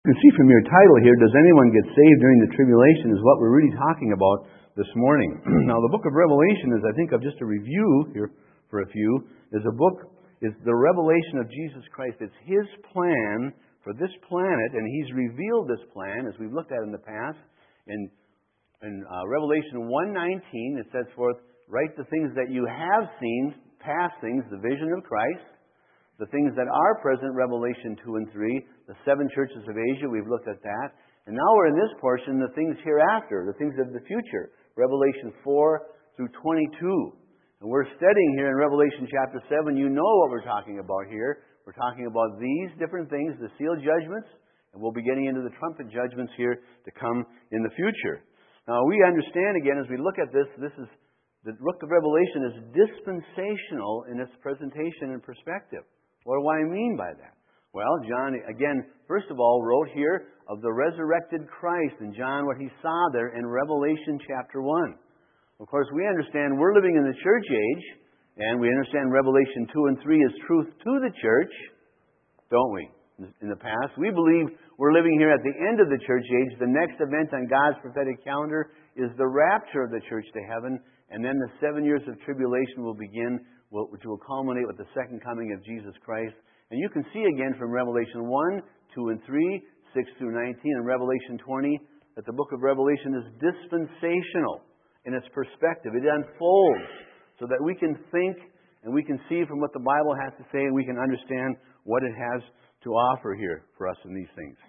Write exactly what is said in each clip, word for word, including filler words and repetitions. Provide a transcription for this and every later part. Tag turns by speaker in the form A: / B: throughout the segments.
A: You can see from your title here, Does Anyone Get Saved During the Tribulation, is what we're really talking about this morning. Now, the book of Revelation is, I think, of just a review here for a few, is a book, is the revelation of Jesus Christ. It's His plan for this planet, and He's revealed this plan, as we've looked at in the past. In, in uh, Revelation one nineteen, it sets forth, write the things that you have seen, past things, the vision of Christ. The things that are present, Revelation two and three, the seven churches of Asia, we've looked at that. And now we're in this portion, the things hereafter, the things of the future, Revelation four through twenty-two. And we're studying here in Revelation chapter seven. You know what we're talking about here. We're talking about these different things, the sealed judgments, and we'll be getting into the trumpet judgments here to come in the future. Now we understand again as we look at this, this is the book of Revelation is dispensational in its presentation and perspective. What do I mean by that? Well, John, again, first of all, wrote here of the resurrected Christ, and John, what he saw there in Revelation chapter one. Of course, we understand we're living in the church age, and we understand Revelation two and three is truth to the church, don't we? In the past, we believe we're living here at the end of the church age. The next event on God's prophetic calendar is the rapture of the church to heaven, and then the seven years of tribulation will begin, which will culminate with the second coming of Jesus Christ. And you can see again from Revelation one, two and three, six through nineteen, and Revelation twenty, that the book of Revelation is dispensational in its perspective. It unfolds so that we can think and we can see from what the Bible has to say, and we can understand what it has to offer here for us in these things.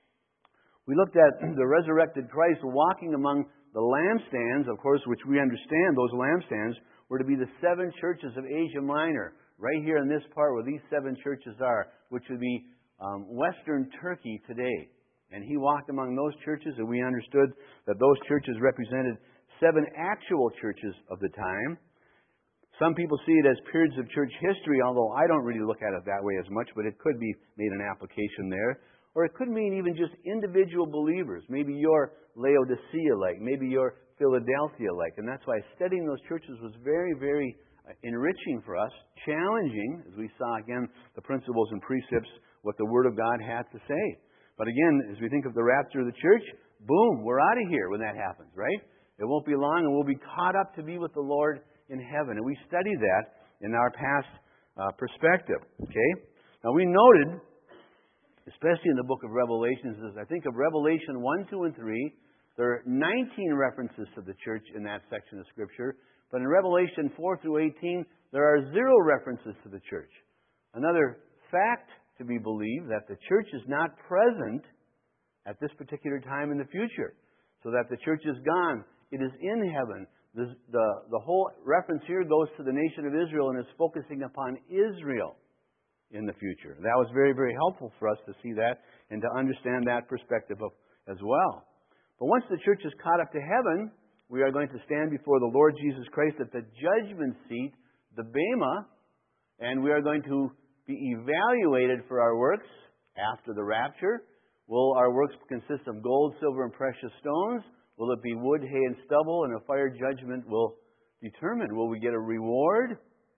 A: We looked at the resurrected Christ walking among the lampstands, of course, which we understand those lampstands were to be the seven churches of Asia Minor, right here in this part where these seven churches are, which would be um, Western Turkey today. And he walked among those churches, and we understood that those churches represented seven actual churches of the time. Some people see it as periods of church history, although I don't really look at it that way as much, but it could be made an application there. Or it could mean even just individual believers. Maybe you're Laodicea-like, maybe you're Philadelphia-like. And that's why studying those churches was very, very enriching for us, challenging, as we saw again the principles and precepts, what the Word of God had to say. But again, as we think of the rapture of the church, boom, we're out of here when that happens, right? It won't be long and we'll be caught up to be with the Lord in heaven. And we studied that in our past uh, perspective, okay? Now we noted, especially in the book of Revelation, as I think of Revelation one, two, and three, there are nineteen references to the church in that section of Scripture. But in Revelation four through eighteen, there are zero references to the church. Another fact to be believed, that the church is not present at this particular time in the future. So that the church is gone. It is in heaven. The, the, the whole reference here goes to the nation of Israel and is focusing upon Israel in the future. That was very, very helpful for us to see that and to understand that perspective of, as well. But once the church is caught up to heaven, we are going to stand before the Lord Jesus Christ at the judgment seat, the Bema, and we are going to be evaluated for our works after the rapture. Will our works consist of gold, silver, and precious stones? Will it be wood, hay, and stubble? And a fire judgment will determine, will we get a reward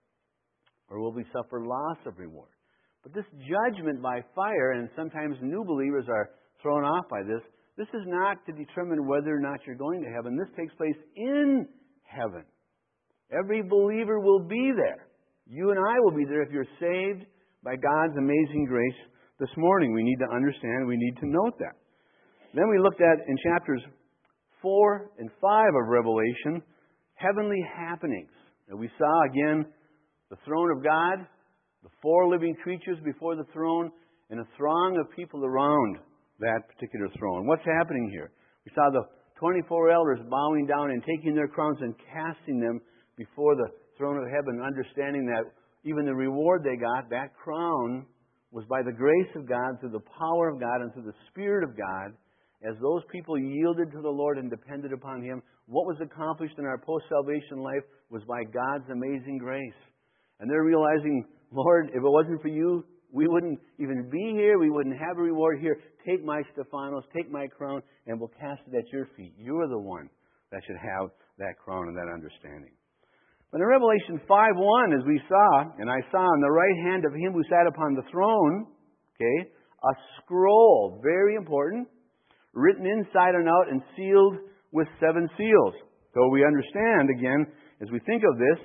A: or will we suffer loss of reward? But this judgment by fire, and sometimes new believers are thrown off by this, this is not to determine whether or not you're going to heaven. This takes place in heaven. Every believer will be there. You and I will be there if you're saved by God's amazing grace this morning. We need to understand, we need to note that. Then we looked at, in chapters four and five of Revelation, heavenly happenings. And we saw, again, the throne of God, the four living creatures before the throne, and a throng of people around that particular throne. What's happening here? We saw the twenty-four elders bowing down and taking their crowns and casting them before the throne of heaven, understanding that even the reward they got, that crown, was by the grace of God, through the power of God, and through the Spirit of God. As those people yielded to the Lord and depended upon Him, what was accomplished in our post-salvation life was by God's amazing grace. And they're realizing, Lord, if it wasn't for You, we wouldn't even be here. We wouldn't have a reward here. Take my Stephanos, take my crown, and we'll cast it at Your feet. You are the one that should have that crown and that understanding. But in Revelation five one, as we saw, and I saw on the right hand of Him who sat upon the throne, okay, a scroll, very important, written inside and out and sealed with seven seals. So we understand, again, as we think of this,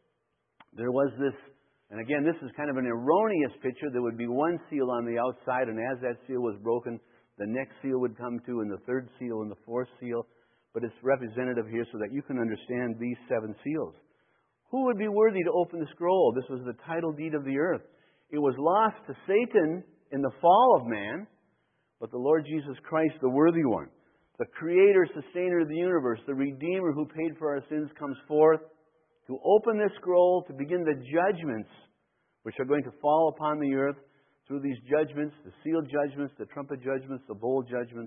A: there was this, and again, this is kind of an erroneous picture. There would be one seal on the outside, and as that seal was broken, the next seal would come to, and the third seal, and the fourth seal. But it's representative here so that you can understand these seven seals. Who would be worthy to open the scroll? This was the title deed of the earth. It was lost to Satan in the fall of man, but the Lord Jesus Christ, the worthy one, the creator, sustainer of the universe, the Redeemer who paid for our sins, comes forth to open this scroll, to begin the judgments which are going to fall upon the earth. Through these judgments, the sealed judgments, the trumpet judgments, the bowl judgments,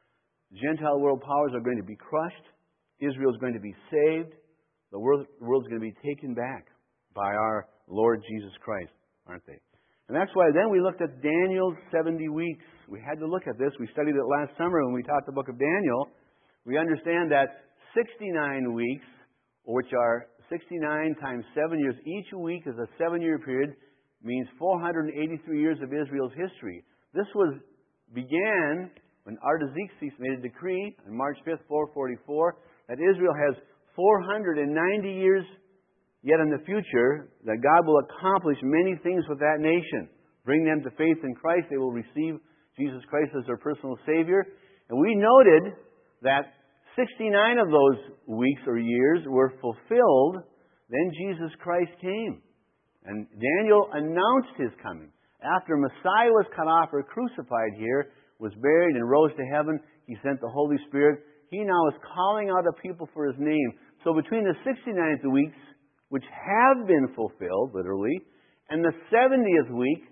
A: Gentile world powers are going to be crushed. Israel is going to be saved. The world is going to be taken back by our Lord Jesus Christ, aren't they? And that's why then we looked at Daniel's seventy weeks. We had to look at this. We studied it last summer when we taught the book of Daniel. We understand that sixty-nine weeks, which are sixty-nine times seven years, each week is a seven-year period, means four hundred eighty-three years of Israel's history. This was began when Artaxerxes made a decree on March fifth, four forty-four, that Israel has four hundred ninety years yet in the future, that God will accomplish many things with that nation. Bring them to faith in Christ. They will receive Jesus Christ as their personal Savior. And we noted that sixty-nine of those weeks or years were fulfilled. Then Jesus Christ came. And Daniel announced His coming. After Messiah was cut off or crucified here, was buried and rose to heaven, He sent the Holy Spirit. He now is calling out a people for His name. So between the sixty-ninth weeks, which have been fulfilled, literally, and the seventieth week,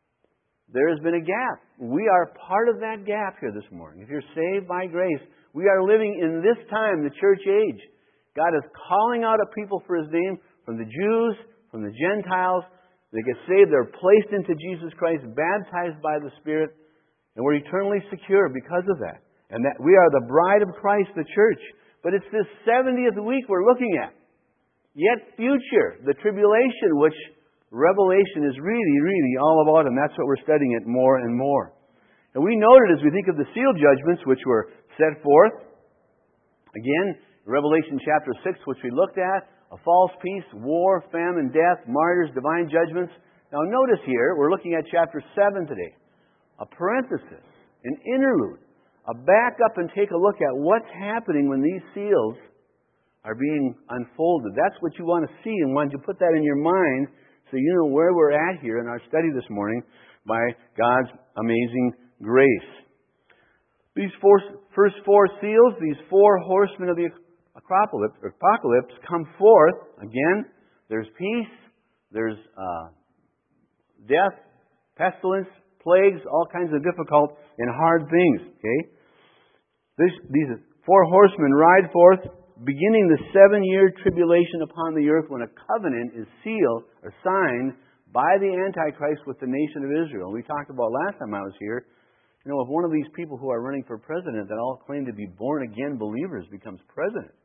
A: there has been a gap. We are part of that gap here this morning. If you're saved by grace, we are living in this time, the church age. God is calling out a people for His name, from the Jews, from the Gentiles. They get saved, they're placed into Jesus Christ, baptized by the Spirit, and we're eternally secure because of that. And that we are the bride of Christ, the church. But it's this seventieth week we're looking at. Yet future, the tribulation, which Revelation is really, really all about, and that's what we're studying it more and more. And we noted as we think of the seal judgments which were set forth, again, Revelation chapter six, which we looked at, a false peace, war, famine, death, martyrs, divine judgments. Now notice here, we're looking at chapter seven today. A parenthesis, an interlude, a back up and take a look at what's happening when these seals are being unfolded. That's what you want to see, and want you to put that in your mind so you know where we're at here in our study this morning by God's amazing grace. These four, first four seals, these four horsemen of the apocalypse, apocalypse come forth. Again, there's peace, there's uh, death, pestilence, plagues, all kinds of difficult and hard things. Okay, this, these four horsemen ride forth, beginning the seven-year tribulation upon the earth, when a covenant is sealed or signed by the Antichrist with the nation of Israel. We talked about last time I was here, you know, if one of these people who are running for president that all claim to be born-again believers becomes president,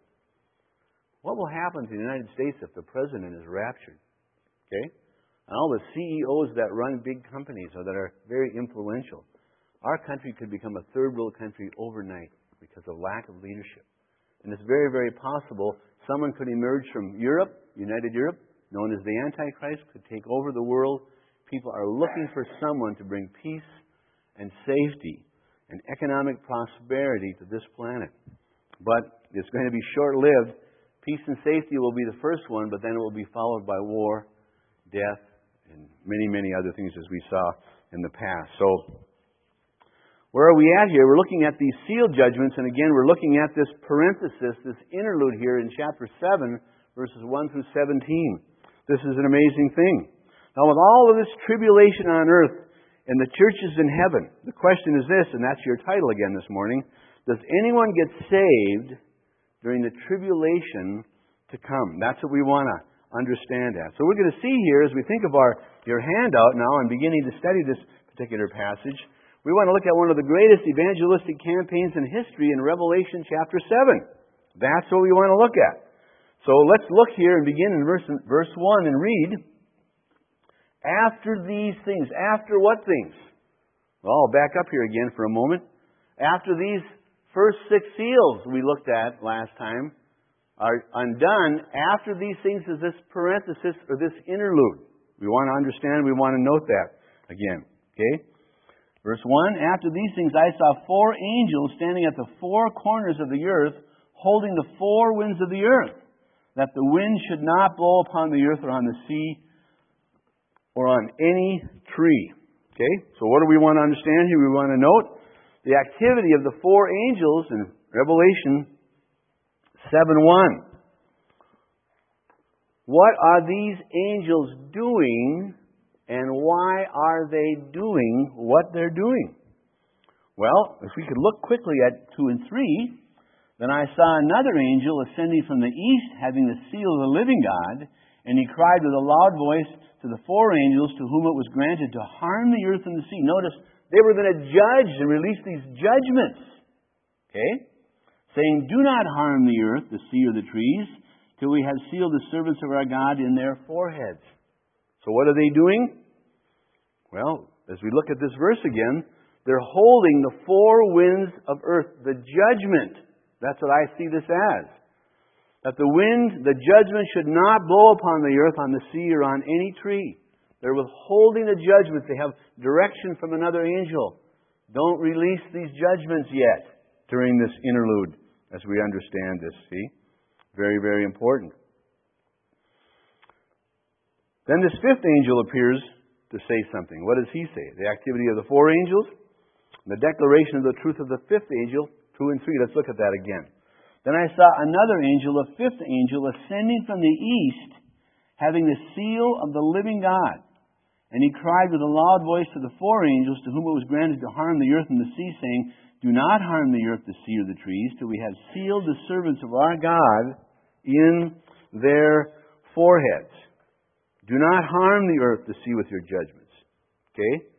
A: what will happen to the United States if the president is raptured? Okay? And all the C E Os that run big companies or that are very influential. Our country could become a third-world country overnight because of lack of leadership. And it's very, very possible someone could emerge from Europe, United Europe, known as the Antichrist, could take over the world. People are looking for someone to bring peace and safety and economic prosperity to this planet. But it's going to be short-lived. Peace and safety will be the first one, but then it will be followed by war, death, and many, many other things as we saw in the past. So, where are we at here? We're looking at these seal judgments, and again, we're looking at this parenthesis, this interlude here in chapter seven, verses one through seventeen. This is an amazing thing. Now, with all of this tribulation on earth and the churches in heaven, the question is this, and that's your title again this morning: does anyone get saved during the tribulation to come? That's what we want to understand at. So we're going to see here, as we think of our your handout now and beginning to study this particular passage, we want to look at one of the greatest evangelistic campaigns in history in Revelation chapter seven. That's what we want to look at. So let's look here and begin in verse, verse one and read. After these things, after what things? Well, I'll back up here again for a moment. After these first six seals we looked at last time are undone, after these things is this parenthesis or this interlude. We want to understand, we want to note that again. Okay? Verse one, after these things I saw four angels standing at the four corners of the earth, holding the four winds of the earth, that the wind should not blow upon the earth or on the sea or on any tree. Okay? So what do we want to understand here? We want to note the activity of the four angels in Revelation seven one. What are these angels doing, and why are they doing what they're doing? Well, if we could look quickly at two and three, then I saw another angel ascending from the east, having the seal of the living God, and he cried with a loud voice to the four angels to whom it was granted to harm the earth and the sea. Notice, they were going to judge and release these judgments. Okay? Saying, do not harm the earth, the sea, or the trees, till we have sealed the servants of our God in their foreheads. So what are they doing? Well, as we look at this verse again, they're holding the four winds of earth, the judgment. That's what I see this as. That the wind, the judgment should not blow upon the earth, on the sea, or on any tree. They're withholding the judgment. They have direction from another angel. Don't release these judgments yet during this interlude, as we understand this, see? Very, very important. Then this fifth angel appears to say something. What does he say? The activity of the four angels, the declaration of the truth of the fifth angel, two and three. Let's look at that again. Then I saw another angel, a fifth angel, ascending from the east, having the seal of the living God. And he cried with a loud voice to the four angels to whom it was granted to harm the earth and the sea, saying, do not harm the earth, the sea, or the trees, till we have sealed the servants of our God in their foreheads. Do not harm the earth, the sea, with your judgments. Okay?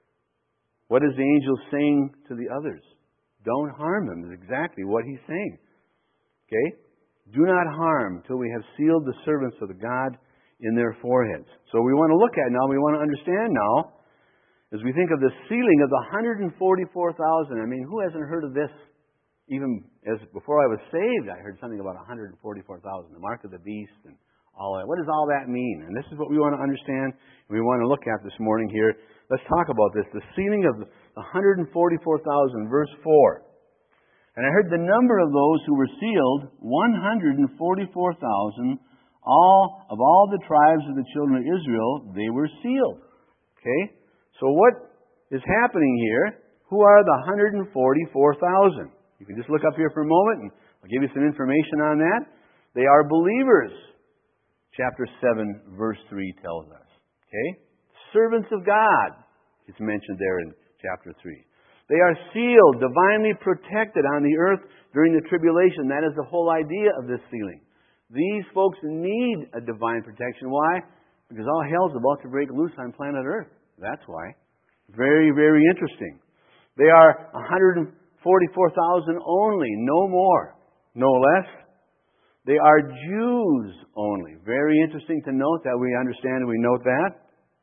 A: What is the angel saying to the others? Don't harm them is exactly what he's saying. Okay? Do not harm till we have sealed the servants of the God in their foreheads. So we want to look at now, we want to understand now, as we think of the sealing of the one hundred forty-four thousand. I mean, who hasn't heard of this? Even as before I was saved, I heard something about one hundred forty-four thousand, the mark of the beast and all that. What does all that mean? And this is what we want to understand and we want to look at this morning here. Let's talk about this. The sealing of the one hundred forty-four thousand, verse four. And I heard the number of those who were sealed, one hundred forty-four thousand, all of all the tribes of the children of Israel, they were sealed. Okay? So what is happening here? Who are the one hundred forty-four thousand? You can just look up here for a moment and I'll give you some information on that. They are believers. Chapter seven, verse three tells us. Okay? Servants of God. It's mentioned there in chapter three. They are sealed, divinely protected on the earth during the tribulation. That is the whole idea of this sealing. These folks need a divine protection. Why? Because all hell's about to break loose on planet Earth. That's why. Very, very interesting. They are one hundred forty-four thousand only, no more, no less. They are Jews only. Very interesting to note that we understand and we note that.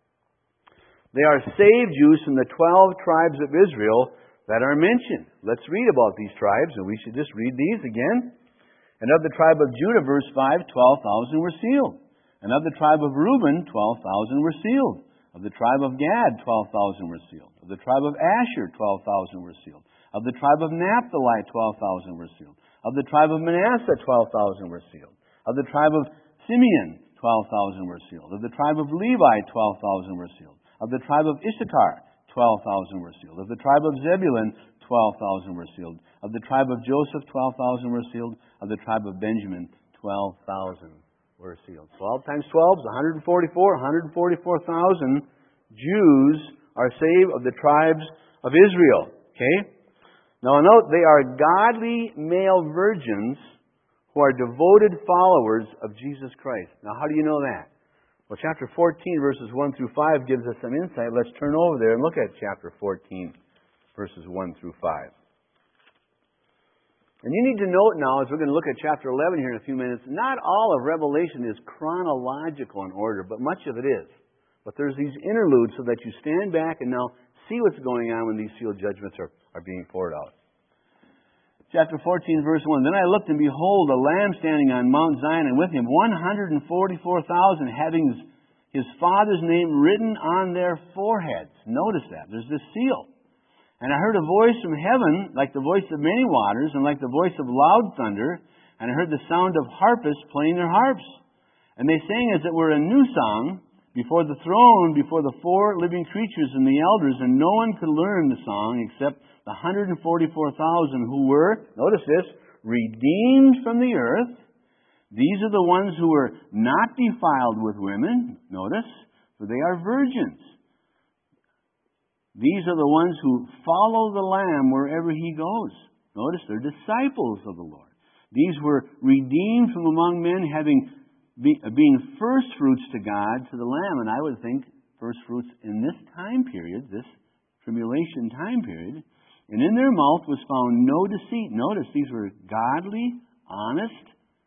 A: They are saved Jews from the twelve tribes of Israel that are mentioned. Let's read about these tribes, and we should just read these again. And of the tribe of Judah, verse five, twelve thousand were sealed. And of the tribe of Reuben, twelve thousand were sealed. Of the tribe of Gad, twelve thousand were sealed. Of the tribe of Asher, twelve thousand were sealed. Of the tribe of Naphtali, twelve thousand were sealed. Of the tribe of Manasseh, twelve thousand were sealed. Of the tribe of Simeon, twelve thousand were sealed. Of the tribe of Levi, twelve thousand were sealed. Of the tribe of Issachar, twelve thousand were sealed. Of the tribe of Zebulun, twelve thousand were sealed. Of the tribe of Joseph, twelve thousand were sealed. Of the tribe of Benjamin, twelve thousand were sealed. twelve times twelve is one hundred forty-four. one hundred forty-four thousand Jews are saved of the tribes of Israel. Okay? Now note, they are godly male virgins who are devoted followers of Jesus Christ. Now how do you know that? Well, chapter fourteen, verses one through five gives us some insight. Let's turn over there and look at chapter fourteen, verses one through five. And you need to note now, as we're going to look at chapter eleven here in a few minutes, not all of Revelation is chronological in order, but much of it is. But there's these interludes so that you stand back and now see what's going on when these sealed judgments are, are being poured out. Chapter fourteen, verse one. Then I looked, and behold, a Lamb standing on Mount Zion, and with him one hundred forty-four thousand, having his, his Father's name written on their foreheads. Notice that. There's this seal. And I heard a voice from heaven, like the voice of many waters, and like the voice of loud thunder. And I heard the sound of harpists playing their harps. And they sang as it were a new song before the throne, before the four living creatures and the elders. And no one could learn the song except the one hundred forty-four thousand who were, notice this, redeemed from the earth. These are the ones who were not defiled with women, notice, for they are virgins. These are the ones who follow the Lamb wherever He goes. Notice, they're disciples of the Lord. These were redeemed from among men, having be, being first fruits to God, to the Lamb. And I would think first fruits in this time period, this tribulation time period. And in their mouth was found no deceit. Notice, these were godly, honest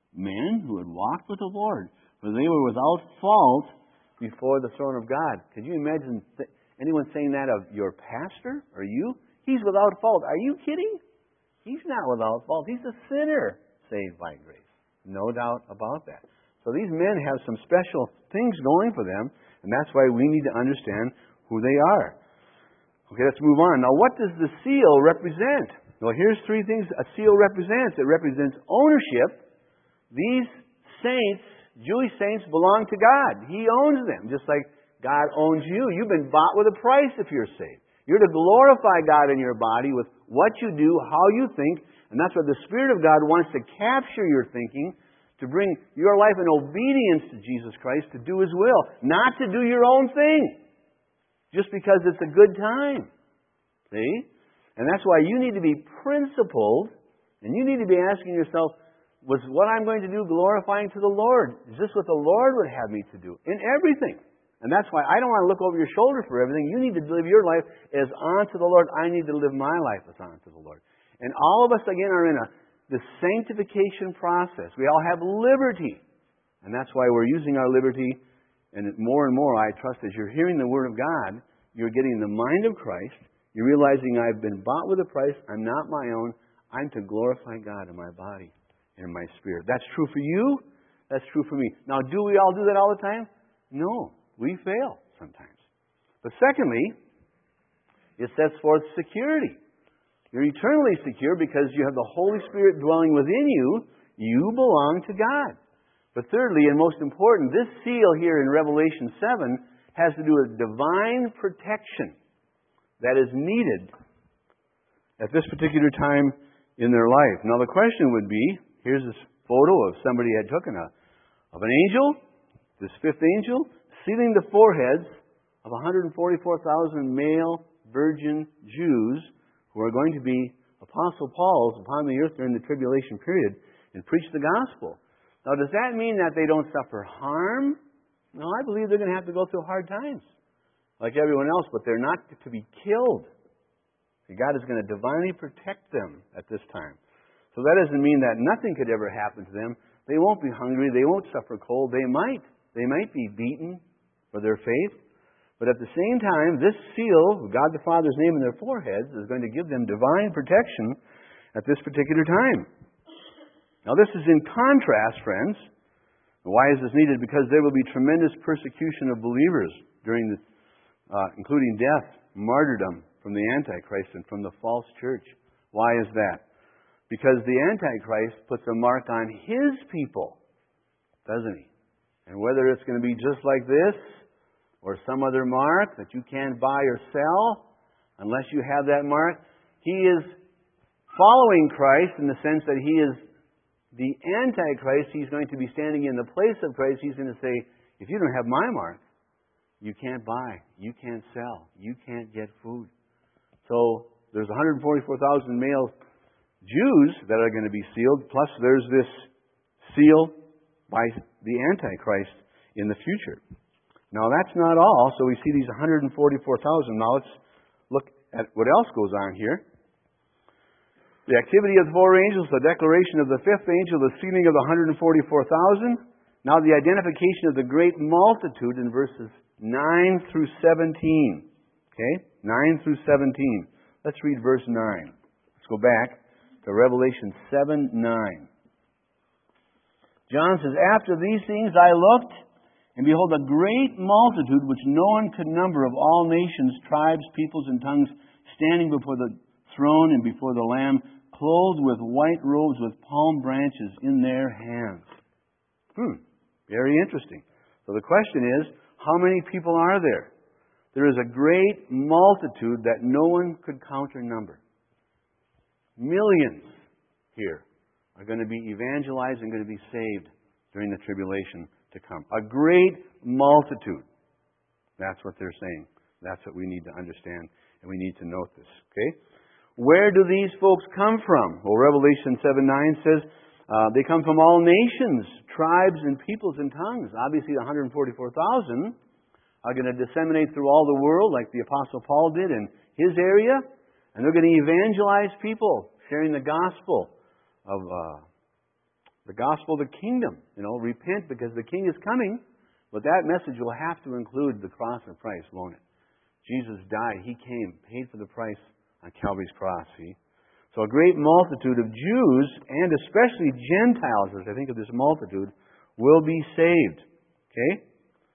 A: men who had walked with the Lord, for they were without fault before the throne of God. Could you imagine th- anyone saying that of your pastor or you? He's without fault. Are you kidding? He's not without fault. He's a sinner saved by grace. No doubt about that. So these men have some special things going for them, and that's why we need to understand who they are. Okay, let's move on. Now, what does the seal represent? Well, here's three things a seal represents. It represents ownership. These saints, Jewish saints, belong to God. He owns them, just like God owns you. You've been bought with a price if you're saved. You're to glorify God in your body with what you do, how you think, and that's what the Spirit of God wants to capture your thinking, to bring your life in obedience to Jesus Christ, to do His will, not to do your own thing. Just because it's a good time. See? And that's why you need to be principled, and you need to be asking yourself, was what I'm going to do glorifying to the Lord? Is this what the Lord would have me to do? In everything. And that's why I don't want to look over your shoulder for everything. You need to live your life as unto the Lord. I need to live my life as unto the Lord. And all of us, again, are in a the sanctification process. We all have liberty. And that's why we're using our liberty. And more and more, I trust, as you're hearing the Word of God, you're getting the mind of Christ. You're realizing I've been bought with a price. I'm not my own. I'm to glorify God in my body and in my spirit. That's true for you. That's true for me. Now, do we all do that all the time? No. We fail sometimes. But secondly, it sets forth security. You're eternally secure because you have the Holy Spirit dwelling within you. You belong to God. But thirdly, and most important, this seal here in Revelation seven has to do with divine protection that is needed at this particular time in their life. Now the question would be, here's this photo of somebody had taken a, of an angel, this fifth angel, sealing the foreheads of one hundred forty-four thousand male virgin Jews who are going to be Apostle Paul's upon the earth during the tribulation period and preach the gospel. Now, does that mean that they don't suffer harm? No, I believe they're going to have to go through hard times, like everyone else, but they're not to be killed. God is going to divinely protect them at this time. So that doesn't mean that nothing could ever happen to them. They won't be hungry. They won't suffer cold. They might. They might be beaten for their faith. But at the same time, this seal, God the Father's name in their foreheads, is going to give them divine protection at this particular time. Now, this is in contrast, friends. Why is this needed? Because there will be tremendous persecution of believers during this, uh, including death, martyrdom from the Antichrist and from the false church. Why is that? Because the Antichrist puts a mark on his people, doesn't he? And whether it's going to be just like this or some other mark that you can't buy or sell unless you have that mark, he is following Christ in the sense that he is the Antichrist. He's going to be standing in the place of Christ. He's going to say, if you don't have my mark, you can't buy, you can't sell, you can't get food. So there's one hundred forty-four thousand male Jews that are going to be sealed, plus there's this seal by the Antichrist in the future. Now that's not all. So we see these one hundred forty-four thousand. Now let's look at what else goes on here. The activity of the four angels, the declaration of the fifth angel, the sealing of the one hundred forty-four thousand. Now the identification of the great multitude in verses nine through seventeen. Okay? nine through seventeen. Let's read verse nine. Let's go back to Revelation seven nine. John says, "After these things I looked, and behold, a great multitude which no one could number, of all nations, tribes, peoples, and tongues, standing before the throne and before the Lamb, clothed with white robes with palm branches in their hands." Hmm, very interesting. So the question is, how many people are there? There is a great multitude that no one could count or number. Millions here are going to be evangelized and going to be saved during the tribulation to come. A great multitude. That's what they're saying. That's what we need to understand, and we need to note this. Okay? Where do these folks come from? Well, Revelation seven nine says uh, they come from all nations, tribes, and peoples and tongues. Obviously, the one hundred forty-four thousand are going to disseminate through all the world like the Apostle Paul did in his area, and they're going to evangelize people, sharing the gospel of uh, the gospel of the kingdom. You know, repent because the King is coming. But that message will have to include the cross of Christ, won't it? Jesus died. He came, paid for the price on Calvary's cross, see? So a great multitude of Jews, and especially Gentiles, as I think of this multitude, will be saved. Okay?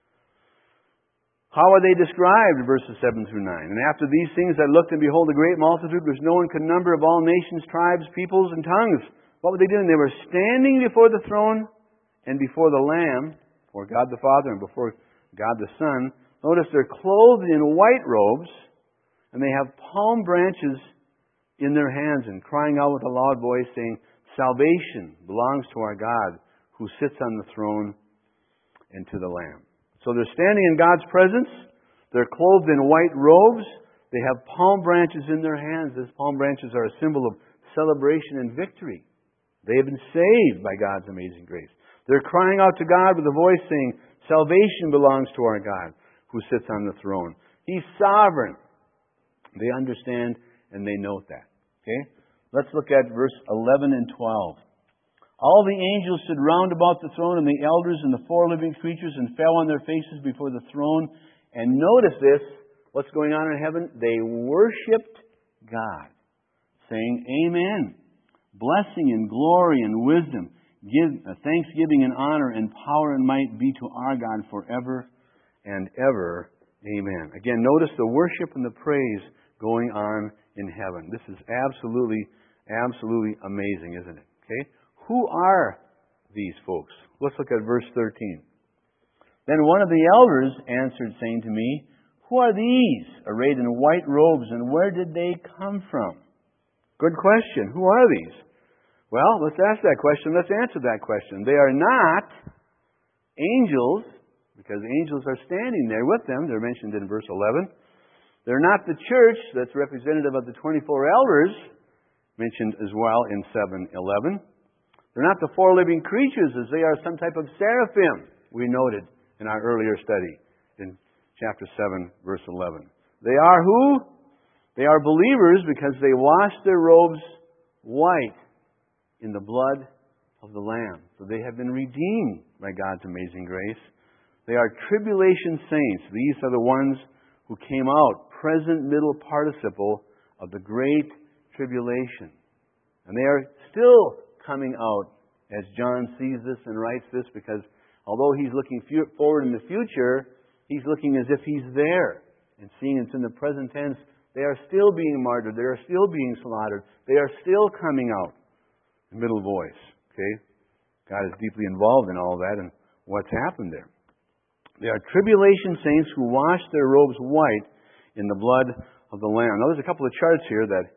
A: How are they described? Verses seven through nine. "And after these things I looked, and behold, a great multitude which no one could number, of all nations, tribes, peoples, and tongues." What were they doing? They were standing before the throne and before the Lamb, before God the Father and before God the Son. Notice they're clothed in white robes, and they have palm branches in their hands, and crying out with a loud voice, saying, "Salvation belongs to our God, who sits on the throne, and to the Lamb." So they're standing in God's presence. They're clothed in white robes. They have palm branches in their hands. These palm branches are a symbol of celebration and victory. They have been saved by God's amazing grace. They're crying out to God with a voice saying, "Salvation belongs to our God, who sits on the throne." He's sovereign. They understand and they note that. Okay? Let's look at verse eleven and twelve. "All the angels stood round about the throne, and the elders and the four living creatures, and fell on their faces before the throne." And notice this, what's going on in heaven? They worshipped God, saying, "Amen. Blessing and glory and wisdom, give, uh, thanksgiving and honor and power and might be to our God forever and ever. Amen." Again, notice the worship and the praise going on in heaven. This is absolutely, absolutely amazing, isn't it? Okay? Who are these folks? Let's look at verse thirteen. "Then one of the elders answered, saying to me, 'Who are these, arrayed in white robes, and where did they come from?'" Good question. Who are these? Well, let's ask that question. Let's answer that question. They are not angels, because angels are standing there with them. They're mentioned in verse eleven. They're not the church that's representative of the twenty-four elders, mentioned as well in seven eleven. They're not the four living creatures, as they are some type of seraphim, we noted in our earlier study in chapter seven, verse eleven. They are who? They are believers because they washed their robes white in the blood of the Lamb. So they have been redeemed by God's amazing grace. They are tribulation saints. These are the ones who came out, present middle participle of the great tribulation. And they are still coming out as John sees this and writes this, because although he's looking forward in the future, he's looking as if he's there and seeing it's in the present tense. They are still being martyred. They are still being slaughtered. They are still coming out. Middle voice. Okay? God is deeply involved in all that and what's happened there. They are tribulation saints who wash their robes white in the blood of the Lamb. Now there's a couple of charts here that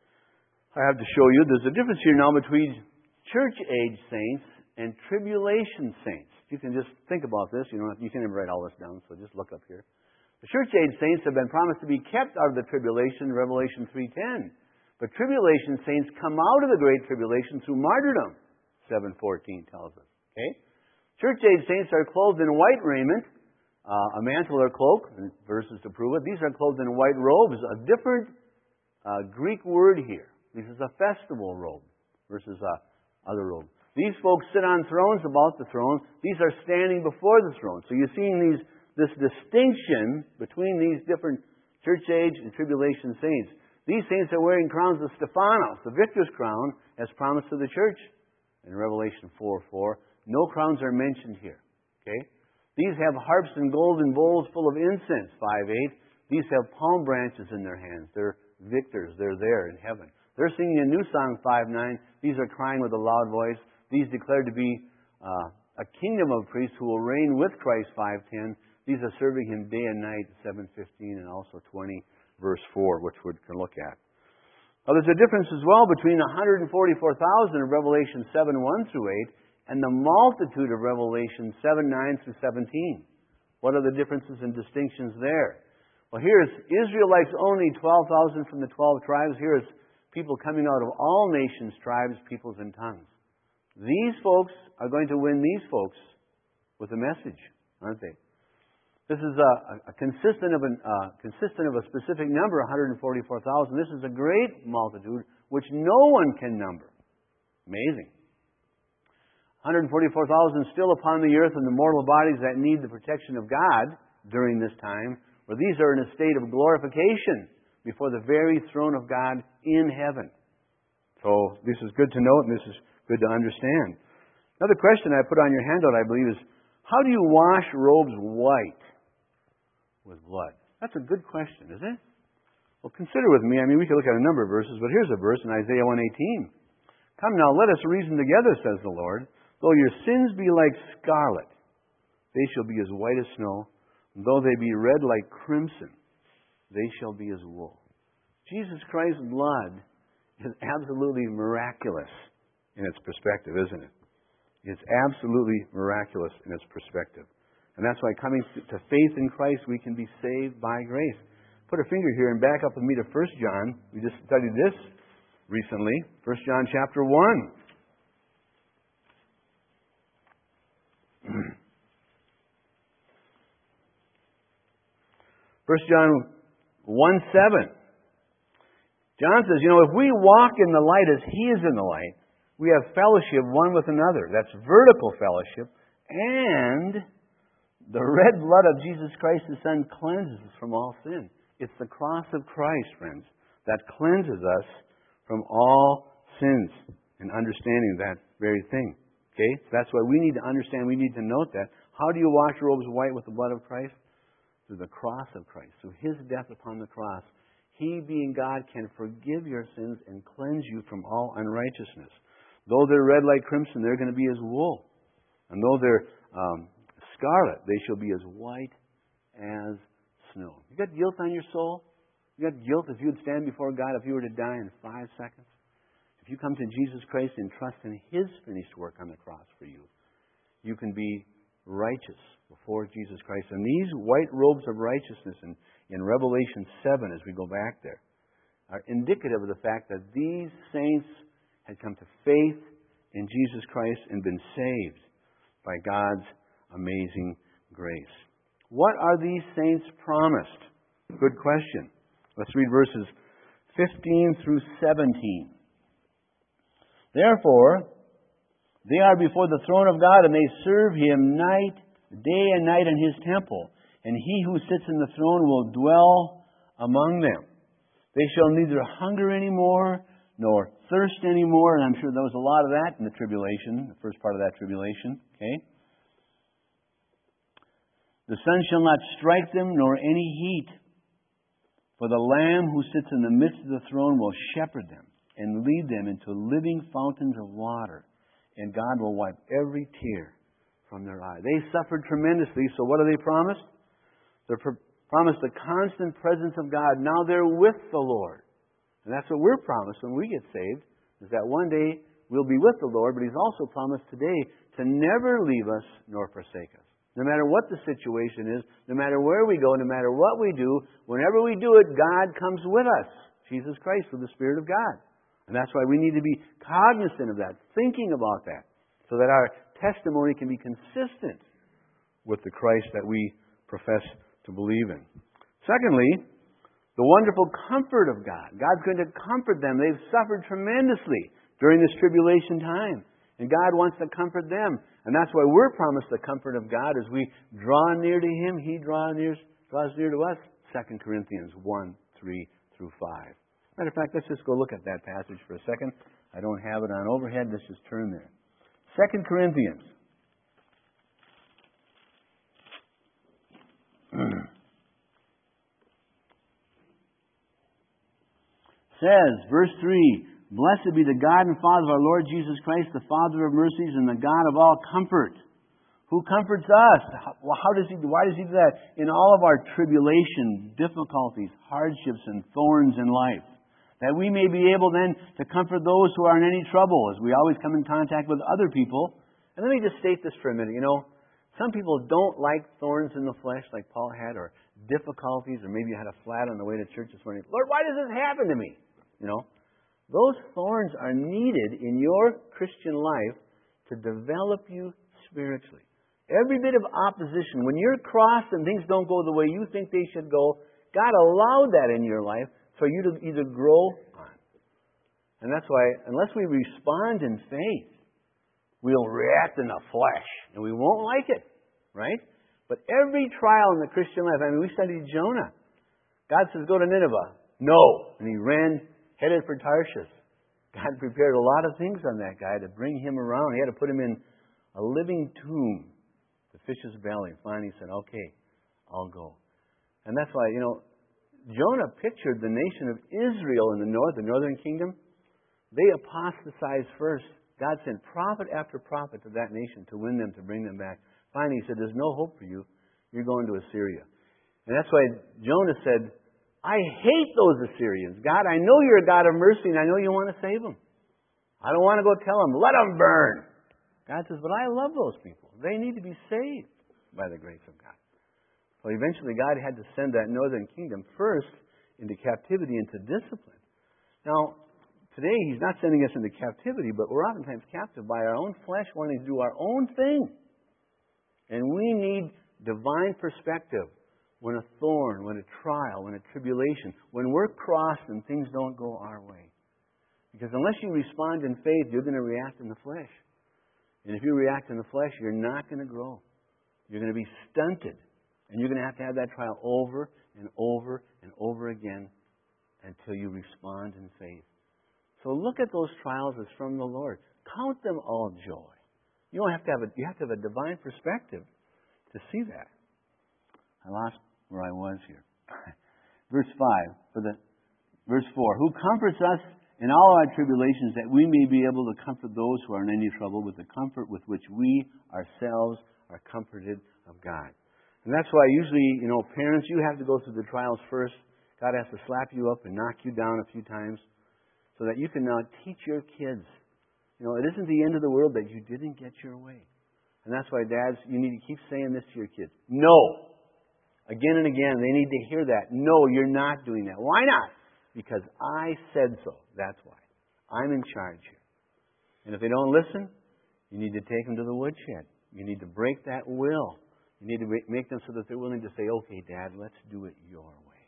A: I have to show you. There's a difference here now between church-age saints and tribulation saints. You can just think about this. You know, you can even write all this down, so just look up here. The church-age saints have been promised to be kept out of the tribulation, Revelation three ten. But tribulation saints come out of the great tribulation through martyrdom, seven fourteen tells us. Okay? Church-age saints are clothed in white raiment, uh, a mantle or cloak, and verses to prove it. These are clothed in white robes, a different uh, Greek word here. This is a festival robe versus a other robe. These folks sit on thrones about the throne. These are standing before the throne. So you're seeing these this distinction between these different church age and tribulation saints. These saints are wearing crowns of Stephanos, the victor's crown, as promised to the church in Revelation four four. No crowns are mentioned here. Okay? These have harps and golden bowls full of incense, five eight. These have palm branches in their hands. They're victors. They're there in heaven. They're singing a new song, five nine. These are crying with a loud voice. These declare to be uh, a kingdom of priests who will reign with Christ, five ten. These are serving Him day and night, seven fifteen, and also twenty, verse four, which we can look at. Now, there's a difference as well between the one hundred forty-four thousand of Revelation seven one through eight and the multitude of Revelation seven nine through seventeen. What are the differences and distinctions there? Well, here's Israelites only, twelve thousand from the twelve tribes. Here's people coming out of all nations, tribes, peoples, and tongues. These folks are going to win these folks with a message, aren't they? This is a, a consistent of an, uh, consistent of a specific number, one hundred forty-four thousand. This is a great multitude which no one can number. Amazing. one hundred forty-four thousand still upon the earth in the mortal bodies that need the protection of God during this time, where these are in a state of glorification before the very throne of God in heaven. So this is good to note, and this is good to understand. Another question I put on your handout, I believe, is how do you wash robes white with blood? That's a good question, isn't it? Well, consider with me. I mean, we could look at a number of verses, but here's a verse in Isaiah one eighteen. Come now, let us reason together, says the Lord. Though your sins be like scarlet, they shall be as white as snow. And though they be red like crimson, they shall be as wool. Jesus Christ's blood is absolutely miraculous in its perspective, isn't it? It's absolutely miraculous in its perspective. And that's why coming to faith in Christ, we can be saved by grace. Put a finger here and back up with me to First John. We just studied this recently. First John chapter one. First John one seven. John says, you know, if we walk in the light as He is in the light, we have fellowship one with another. That's vertical fellowship. And the red blood of Jesus Christ, His Son, cleanses us from all sin. It's the cross of Christ, friends, that cleanses us from all sins, and understanding that very thing. Okay? So that's why we need to understand, we need to note that. How do you wash robes white with the blood of Christ? Through the cross of Christ. Through His death upon the cross. He, being God, can forgive your sins and cleanse you from all unrighteousness. Though they're red like crimson, they're going to be as wool. And though they're um, scarlet, they shall be as white as snow. You got guilt on your soul? You got guilt if you would stand before God if you were to die in five seconds? If you come to Jesus Christ and trust in His finished work on the cross for you, you can be righteous before Jesus Christ. And these white robes of righteousness in, in Revelation seven, as we go back there, are indicative of the fact that these saints had come to faith in Jesus Christ and been saved by God's amazing grace. What are these saints promised? Good question. Let's read verses fifteen through seventeen. Therefore, they are before the throne of God, and they serve Him night, day and night in His temple. And He who sits in the throne will dwell among them. They shall neither hunger anymore, nor thirst anymore. And I'm sure there was a lot of that in the tribulation, the first part of that tribulation. Okay? The sun shall not strike them, nor any heat. For the Lamb who sits in the midst of the throne will shepherd them and lead them into living fountains of water. And God will wipe every tear from their eye. They suffered tremendously, so what are they promised? They're pro- promised the constant presence of God. Now they're with the Lord. And that's what we're promised when we get saved, is that one day we'll be with the Lord, but He's also promised today to never leave us nor forsake us. No matter what the situation is, no matter where we go, no matter what we do, whenever we do it, God comes with us. Jesus Christ, with the Spirit of God. And that's why we need to be cognizant of that, thinking about that, so that our testimony can be consistent with the Christ that we profess to believe in. Secondly, the wonderful comfort of God. God's going to comfort them. They've suffered tremendously during this tribulation time. And God wants to comfort them. And that's why we're promised the comfort of God as we draw near to Him. He draws near, draws near to us. Second Corinthians one, three through five. Matter of fact, let's just go look at that passage for a second. I don't have it on overhead. Let's just turn there. Second Corinthians. Says, verse three, Blessed be the God and Father of our Lord Jesus Christ, the Father of mercies and the God of all comfort, who comforts us. How, how does he, why does He do that? In all of our tribulation, difficulties, hardships, and thorns in life, that we may be able then to comfort those who are in any trouble, as we always come in contact with other people. And let me just state this for a minute. You know, some people don't like thorns in the flesh like Paul had, or difficulties, or maybe you had a flat on the way to church this morning. Lord, why does this happen to me? You know, those thorns are needed in your Christian life to develop you spiritually. Every bit of opposition, when you're crossed and things don't go the way you think they should go, God allowed that in your life for you to either grow on. And that's why, unless we respond in faith, we'll react in the flesh, and we won't like it, right? But every trial in the Christian life, I mean, we studied Jonah. God says, go to Nineveh. No. And he ran, headed for Tarshish. God prepared a lot of things on that guy to bring him around. He had to put him in a living tomb, the fish's belly. Finally he said, okay, I'll go. And that's why, you know, Jonah pictured the nation of Israel in the north, the northern kingdom. They apostatized first. God sent prophet after prophet to that nation to win them, to bring them back. Finally he said, there's no hope for you. You're going to Assyria. And that's why Jonah said, I hate those Assyrians. God, I know you're a God of mercy, and I know you want to save them. I don't want to go tell them, let them burn. God says, but I love those people. They need to be saved by the grace of God. So eventually God had to send that northern kingdom first into captivity, into discipline. Now, today He's not sending us into captivity, but we're oftentimes captive by our own flesh, wanting to do our own thing. And we need divine perspective. When a thorn, when a trial, when a tribulation, when we're crossed and things don't go our way. Because unless you respond in faith, you're going to react in the flesh. And if you react in the flesh, you're not going to grow. You're going to be stunted. And you're going to have to have that trial over and over and over again until you respond in faith. So look at those trials as from the Lord. Count them all joy. You don't have to have a, you have to have a divine perspective to see that. I lost where I was here. Verse five, for the verse four, who comforts us in all our tribulations, that we may be able to comfort those who are in any trouble with the comfort with which we ourselves are comforted of God. And that's why usually, you know, parents, you have to go through the trials first. God has to slap you up and knock you down a few times so that you can now teach your kids. You know, it isn't the end of the world that you didn't get your way. And that's why, dads, you need to keep saying this to your kids. No! Again and again, they need to hear that. No, you're not doing that. Why not? Because I said so. That's why. I'm in charge here. And if they don't listen, you need to take them to the woodshed. You need to break that will. You need to make them so that they're willing to say, okay, Dad, let's do it your way.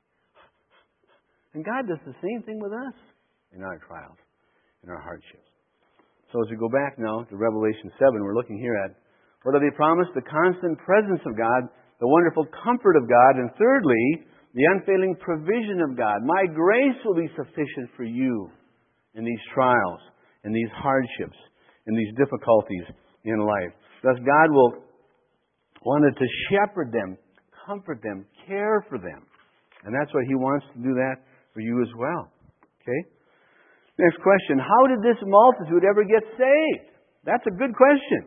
A: And God does the same thing with us in our trials, in our hardships. So as we go back now to Revelation seven, we're looking here at, what are they promised? The constant presence of God, the wonderful comfort of God, and thirdly, the unfailing provision of God. My grace will be sufficient for you in these trials, in these hardships, in these difficulties in life. Thus God will wanted to shepherd them, comfort them, care for them. And that's what He wants to do that for you as well. Okay? Next question. How did this multitude ever get saved? That's a good question.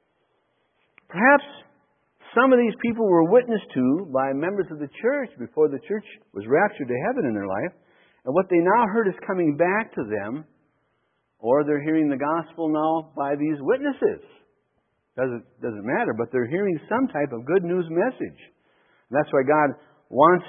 A: Perhaps some of these people were witnessed to by members of the church before the church was raptured to heaven in their life. And what they now heard is coming back to them, or they're hearing the gospel now by these witnesses. Doesn't, doesn't matter, but they're hearing some type of good news message. And that's why God wants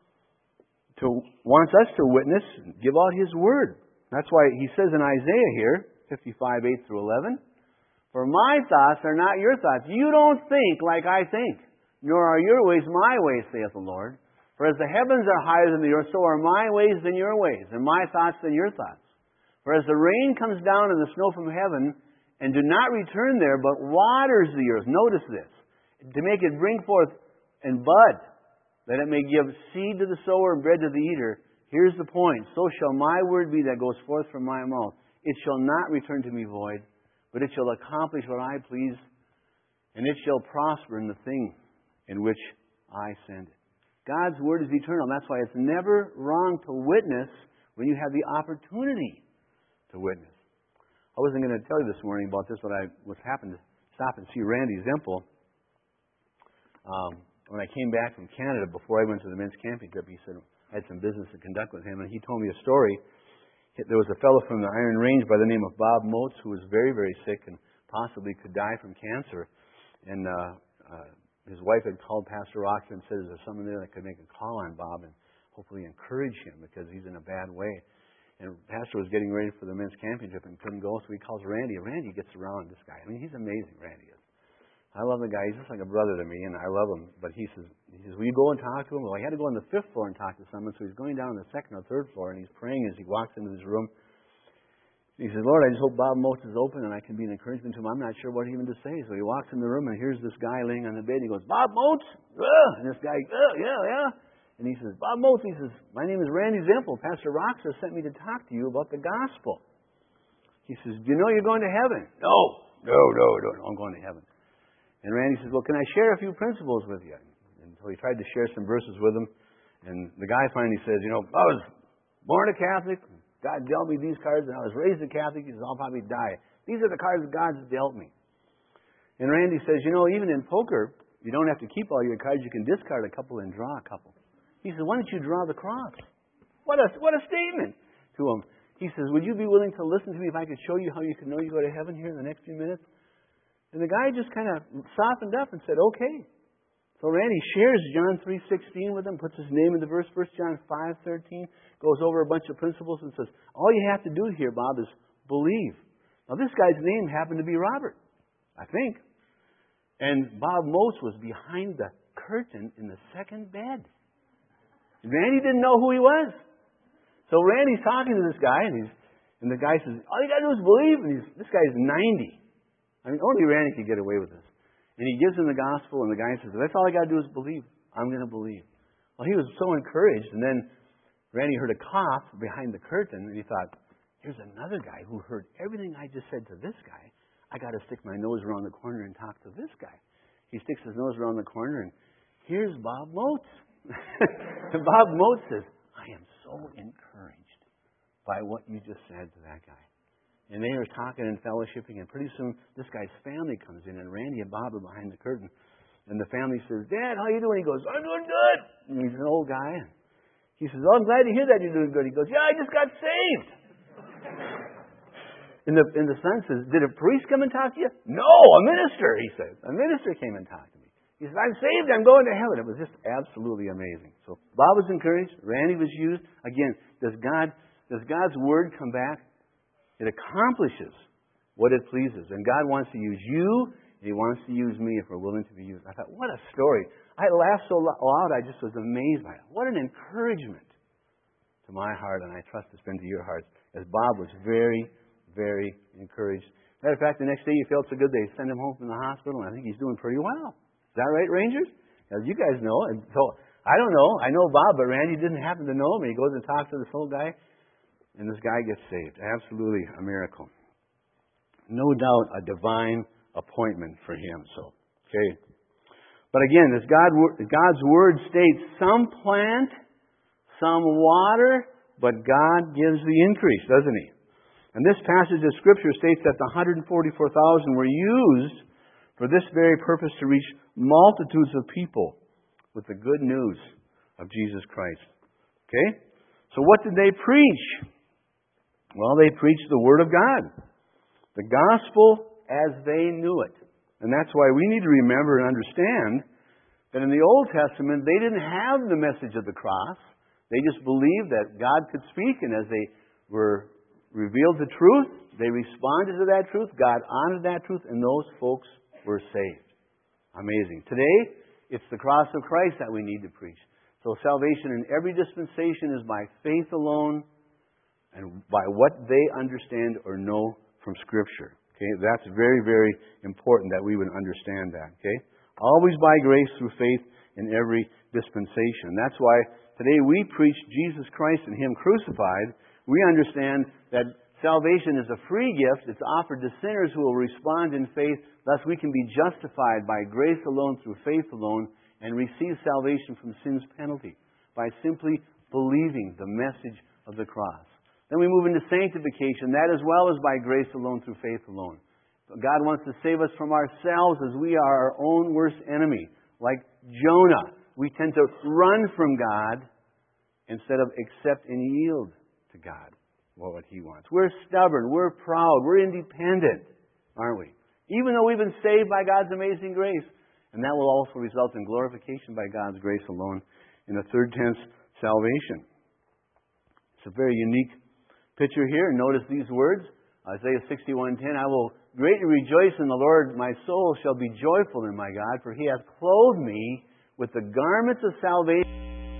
A: to wants us to witness and give out His word. That's why He says in Isaiah here, fifty-five, eight through eleven, for my thoughts are not your thoughts. You don't think like I think, nor are your ways my ways, saith the Lord. For as the heavens are higher than the earth, so are my ways than your ways, and my thoughts than your thoughts. For as the rain comes down and the snow from heaven, and do not return there, but waters the earth. Notice this. To make it bring forth and bud. that it may give seed to the sower and bread to the eater. Here's the point. So shall my word be that goes forth from my mouth. It shall not return to me void, but it shall accomplish what I please, and it shall prosper in the thing in which I send it. God's word is eternal. That's why it's never wrong to witness when you have the opportunity to witness. I wasn't going to tell you this morning about this, but I was happened to stop and see Randy Zempel. Um, when I came back from Canada, before I went to the men's camping trip, he said I had some business to conduct with him, and he told me a story. There was a fellow from the Iron Range by the name of Bob Moats who was very, very sick and possibly could die from cancer. And uh, uh, his wife had called Pastor Rocker and said, is there someone there that could make a call on Bob and hopefully encourage him because he's in a bad way. And Pastor was getting ready for the men's camping trip and couldn't go, so he calls Randy. Randy gets around this guy. I mean, he's amazing, Randy is. I love the guy. He's just like a brother to me, and I love him. But he says, he says, will you go and talk to him? Well, I had to go on the fifth floor and talk to someone, so he's going down on the second or third floor, and he's praying as he walks into this room. He says, Lord, I just hope Bob Moats is open and I can be an encouragement to him. I'm not sure what even to say. So he walks in the room, and here's this guy laying on the bed. He goes, Bob Moats? Ugh. And this guy, Ugh, yeah, yeah. And he says, Bob Moats, he says, my name is Randy Zempel. Pastor Roxer sent me to talk to you about the gospel. He says, do you know you're going to heaven? No, no, no, no, no, I'm going to heaven. And Randy says, well, can I share a few principles with you? And so he tried to share some verses with him. And the guy finally says, you know, I was born a Catholic. God dealt me these cards, and I was raised a Catholic. He says, I'll probably die. These are the cards God's dealt me. And Randy says, you know, even in poker, you don't have to keep all your cards. You can discard a couple and draw a couple. He says, why don't you draw the cross? What a, what a statement to him. He says, would you be willing to listen to me if I could show you how you can know you go to heaven here in the next few minutes? And the guy just kind of softened up and said, okay. So Randy shares John three sixteen with him, puts his name in the verse, First John five thirteen, goes over a bunch of principles and says, all you have to do here, Bob, is believe. Now this guy's name happened to be Robert, I think. And Bob Moats was behind the curtain in the second bed. Randy didn't know who he was. So Randy's talking to this guy, and he's and the guy says, all you got to do is believe. And he's, this guy's ninety. I mean, only Randy could get away with this. And he gives him the gospel, and the guy says, that's all I got to do is believe. I'm going to believe. Well, he was so encouraged, and then Randy heard a cough behind the curtain, and he thought, here's another guy who heard everything I just said to this guy. I got to stick my nose around the corner and talk to this guy. He sticks his nose around the corner, and here's Bob Moats. And Bob Moats says, I am so encouraged by what you just said to that guy. And they are talking and fellowshipping, and pretty soon this guy's family comes in, and Randy and Bob are behind the curtain. And the family says, Dad, how you doing? He goes, I'm doing good. And he's an old guy. And he says, oh, I'm glad to hear that you're doing good. He goes, yeah, I just got saved. and, the, and the son says, did a priest come and talk to you? No, a minister, he says. A minister came and talked to me. He says, I'm saved, I'm going to heaven. It was just absolutely amazing. So Bob was encouraged. Randy was used. Again, does God, does God's word come back? It accomplishes what it pleases. And God wants to use you, and He wants to use me if we're willing to be used. I thought, what a story. I laughed so loud, I just was amazed by it. What an encouragement to my heart, and I trust it's been to your hearts, as Bob was very, very encouraged. Matter of fact, the next day he felt so good, they sent him home from the hospital, and I think he's doing pretty well. Is that right, Rangers? As you guys know. And so, I don't know. I know Bob, but Randy didn't happen to know him. And he goes and talks to this old guy, and this guy gets saved. Absolutely a miracle. No doubt a divine appointment for him. So, okay. But again, as God, God's Word states, some plant, some water, but God gives the increase, doesn't He? And this passage of Scripture states that the one hundred forty-four thousand were used for this very purpose, to reach multitudes of people with the good news of Jesus Christ. Okay? So what did they preach? Well, they preached the Word of God. The gospel as they knew it. And that's why we need to remember and understand that in the Old Testament, they didn't have the message of the cross. They just believed that God could speak, and as they were revealed the truth, they responded to that truth, God honored that truth, and those folks were saved. Amazing. Today, it's the cross of Christ that we need to preach. So salvation in every dispensation is by faith alone and by what they understand or know from Scripture. Okay, that's very, very important that we would understand that. Okay, always by grace through faith in every dispensation. That's why today we preach Jesus Christ and Him crucified. We understand that salvation is a free gift. It's offered to sinners who will respond in faith. Thus we can be justified by grace alone, through faith alone, and receive salvation from sin's penalty by simply believing the message of the cross. Then we move into sanctification. That as well is by grace alone, through faith alone. God wants to save us from ourselves, as we are our own worst enemy. Like Jonah, we tend to run from God instead of accept and yield to God, what He wants. We're stubborn, we're proud, we're independent, aren't we? Even though we've been saved by God's amazing grace. And that will also result in glorification by God's grace alone. In the third tense, salvation. It's a very unique picture here. Notice these words. Isaiah sixty-one ten, I will greatly rejoice in the Lord. My soul shall be joyful in my God, for He hath clothed me with the garments of salvation.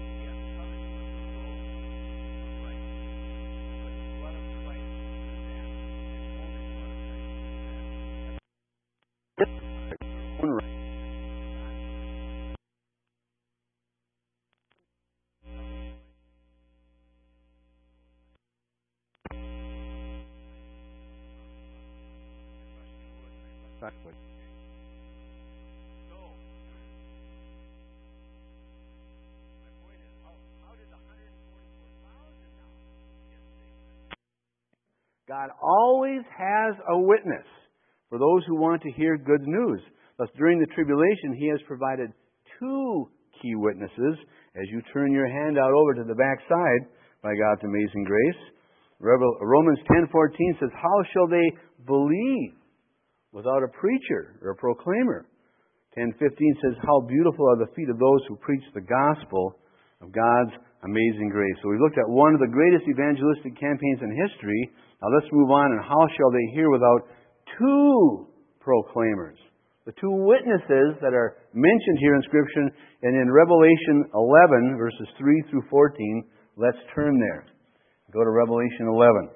A: God always has a witness for those who want to hear good news. Thus, during the tribulation, He has provided two key witnesses. As you turn your handout over to the back side, by God's amazing grace, Romans ten fourteen says, how shall they believe without a preacher or a proclaimer? ten fifteen says, how beautiful are the feet of those who preach the gospel of God's amazing grace. So we looked at one of the greatest evangelistic campaigns in history. Now let's move on. And how shall they hear without two proclaimers? The two witnesses that are mentioned here in Scripture and in Revelation eleven, verses three through fourteen. Let's turn there. Go to Revelation eleven.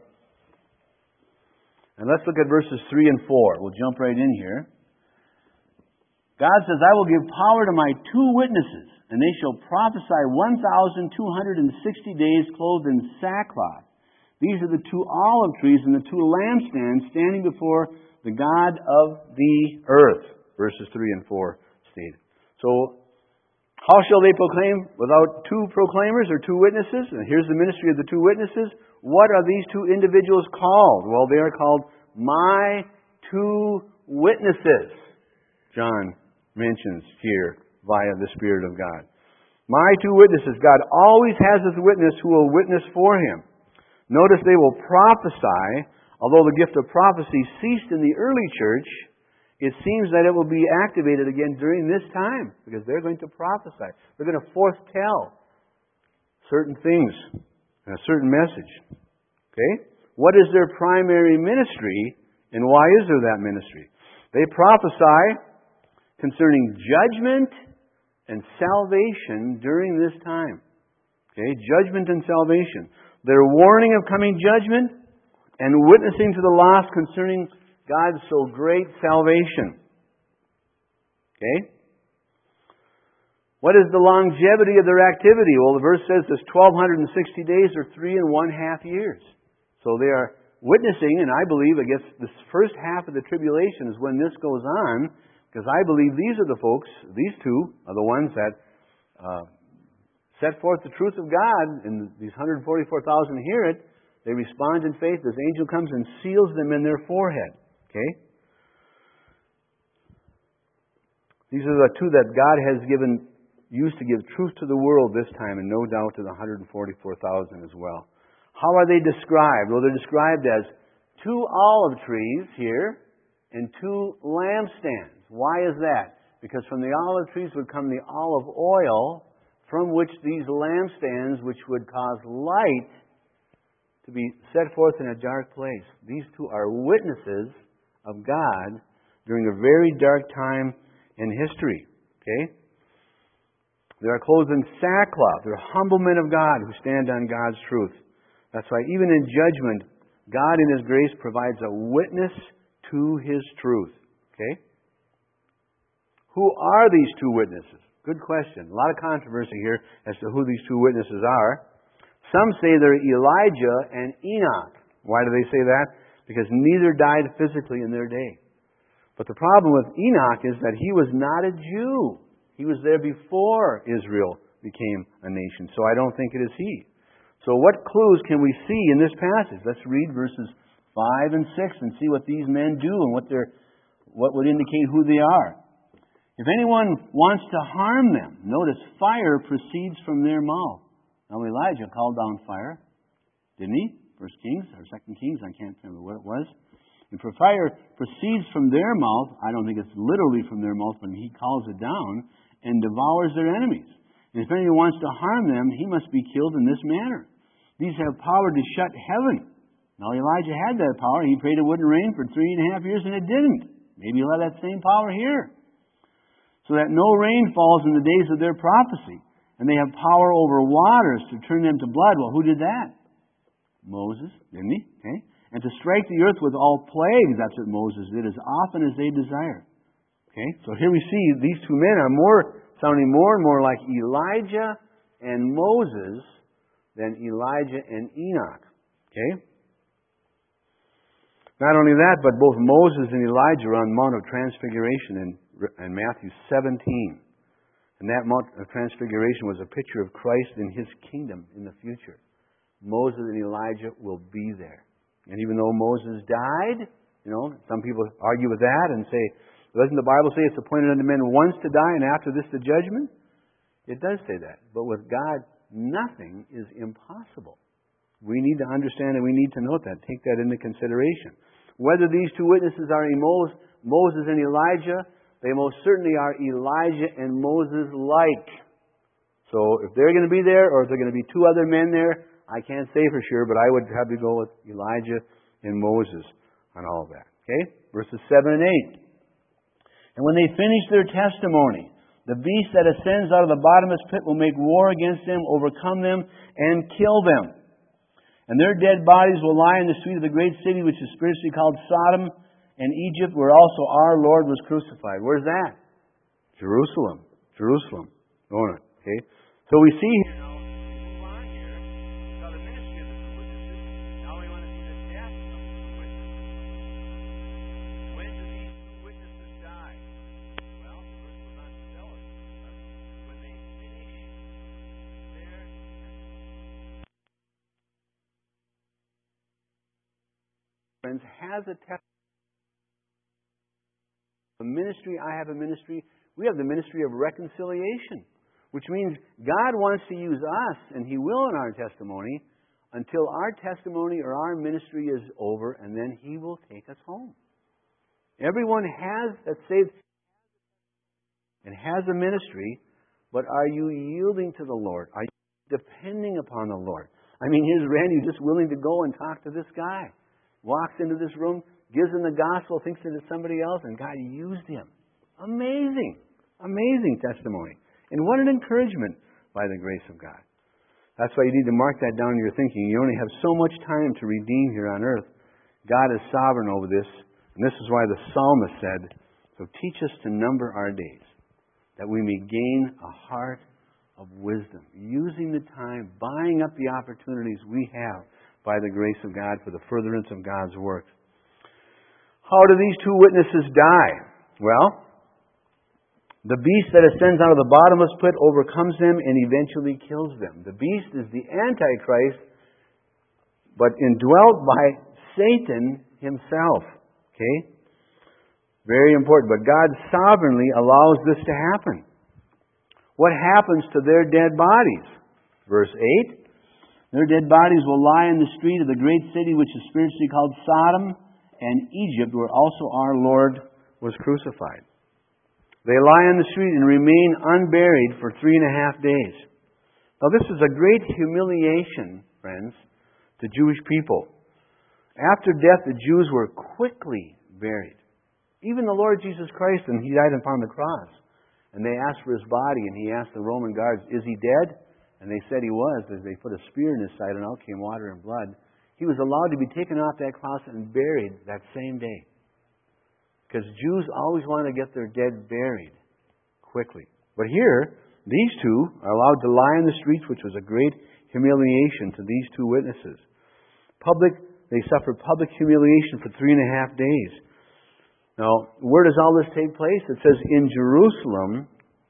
A: And let's look at verses three and four. We'll jump right in here. God says, I will give power to my two witnesses, and they shall prophesy one thousand two hundred sixty days clothed in sackcloth. These are the two olive trees and the two lampstands standing before the God of the earth. Verses three and four stated. So, how shall they proclaim without two proclaimers or two witnesses? And here's the ministry of the two witnesses. What are these two individuals called? Well, they are called my two witnesses. John mentions here via the Spirit of God. My two witnesses. God always has His witness who will witness for Him. Notice they will prophesy. Although the gift of prophecy ceased in the early church, it seems that it will be activated again during this time, because they're going to prophesy. They're going to foretell certain things and a certain message. Okay? What is their primary ministry, and why is there that ministry? They prophesy concerning judgment and salvation during this time. Okay? Judgment and salvation. Their warning of coming judgment and witnessing to the lost concerning God's so great salvation. Okay? What is the longevity of their activity? Well, the verse says it's twelve sixty days or three and one half years. So they are witnessing, and I believe, I guess, this first half of the tribulation is when this goes on, because I believe these are the folks, these two are the ones that uh, set forth the truth of God, and these one hundred forty-four thousand hear it. They respond in faith. This angel comes and seals them in their forehead. Okay? These are the two that God has given, used to give truth to the world this time, and no doubt to the one hundred forty-four thousand as well. How are they described? Well, they're described as two olive trees here and two lampstands. Why is that? Because from the olive trees would come the olive oil, from which these lampstands, which would cause light to be set forth in a dark place. These two are witnesses of God during a very dark time in history. Okay? They are clothed in sackcloth. They're humble men of God who stand on God's truth. That's why even in judgment, God in His grace provides a witness to His truth. Okay? Who are these two witnesses? Good question. A lot of controversy here as to who these two witnesses are. Some say they're Elijah and Enoch. Why do they say that? Because neither died physically in their day. But the problem with Enoch is that he was not a Jew. He was there before Israel became a nation. So I don't think it is he. So what clues can we see in this passage? Let's read verses five and six and see what these men do and what they're, what would indicate who they are. If anyone wants to harm them, notice fire proceeds from their mouth. Now Elijah called down fire, didn't he? First Kings or Second Kings, I can't remember what it was. And for fire proceeds from their mouth, I don't think it's literally from their mouth, but he calls it down, and devours their enemies. And if anyone wants to harm them, he must be killed in this manner. These have power to shut heaven. Now Elijah had that power. He prayed it wouldn't rain for three and a half years, and it didn't. Maybe he'll have that same power here. So that no rain falls in the days of their prophecy. And they have power over waters to turn them to blood. Well, who did that? Moses, didn't he? Okay. And to strike the earth with all plagues, that's what Moses did, as often as they desire. Okay. So here we see these two men are more sounding more and more like Elijah and Moses than Elijah and Enoch. Okay. Not only that, but both Moses and Elijah are on the Mount of Transfiguration in, in Matthew seventeen. And that Mount of Transfiguration was a picture of Christ in His kingdom in the future. Moses and Elijah will be there. And even though Moses died, you know, some people argue with that and say, doesn't the Bible say it's appointed unto men once to die and after this the judgment? It does say that. But with God, nothing is impossible. We need to understand and we need to note that. Take that into consideration. Whether these two witnesses are Moses and Elijah, they most certainly are Elijah and Moses-like. So if they're going to be there, or if there are going to be two other men there, I can't say for sure, but I would have to go with Elijah and Moses on all of that. Okay? Verses seven and eight. And when they finish their testimony, the beast that ascends out of the bottomless pit will make war against them, overcome them, and kill them. And their dead bodies will lie in the street of the great city, which is spiritually called Sodom and Egypt, where also our Lord was crucified. Where's that? Jerusalem. Jerusalem. Don't it? Okay? So we see here now, move on here, now the ministry of the two witnesses. Now we want to see the death of the two witnesses. When do these two witnesses die? Well, the verse will not tell us. When they finish their friends has a testimony. A ministry, I have a ministry. We have the ministry of reconciliation, which means God wants to use us, and He will in our testimony, until our testimony or our ministry is over, and then He will take us home. Everyone has that saved and has a ministry, but are you yielding to the Lord? Are you depending upon the Lord? I mean, here's Randy just willing to go and talk to this guy. Walks into this room, gives him the gospel, thinks it is somebody else, and God used him. Amazing. Amazing testimony. And what an encouragement by the grace of God. That's why you need to mark that down in your thinking. You only have so much time to redeem here on earth. God is sovereign over this. And this is why the psalmist said, so teach us to number our days, that we may gain a heart of wisdom, using the time, buying up the opportunities we have by the grace of God for the furtherance of God's work. How do these two witnesses die? Well, the beast that ascends out of the bottomless pit overcomes them and eventually kills them. The beast is the Antichrist, but indwelt by Satan himself. Okay? Very important. But God sovereignly allows this to happen. What happens to their dead bodies? Verse eight. Their dead bodies will lie in the street of the great city, which is spiritually called Sodom and Egypt, where also our Lord was crucified. They lie in the street and remain unburied for three and a half days. Now this is a great humiliation, friends, to Jewish people. After death, the Jews were quickly buried. Even the Lord Jesus Christ, and He died upon the cross. And they asked for His body, and He asked the Roman guards, is He dead? And they said He was, as they put a spear in His side, and out came water and blood. He was allowed to be taken off that cross and buried that same day. Because Jews always want to get their dead buried quickly. But here, these two are allowed to lie in the streets, which was a great humiliation to these two witnesses. Public, they suffered public humiliation for three and a half days. Now, where does all this take place? It says in Jerusalem,